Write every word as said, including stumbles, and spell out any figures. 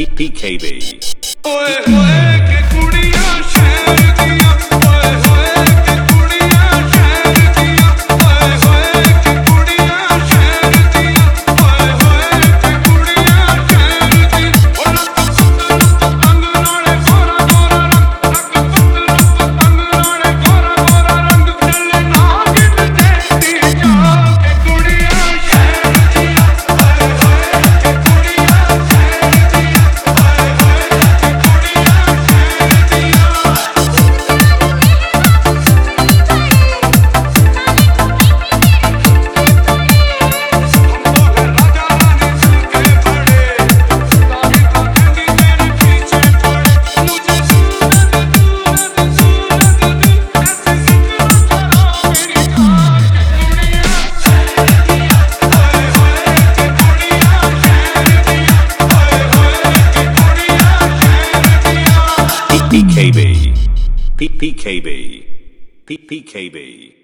P K B ओए होए के कुड़ियां शहर दियां ओए होए के कुड़ियां शहर दियां ओए होए के कुड़ियां शहर दियां ओए होए के कुड़ियां शहर दियां ओ रंग सुंदर रंग नाले गोरा गोरा रंग रंग सुंदर रंग नाले गोरा गोरा रंग चले नागिन देखती जा के कुड़ियां शहर दियां ओए होए के कुड़ियां शहर दियां ओए होए P K B P P K B P P K B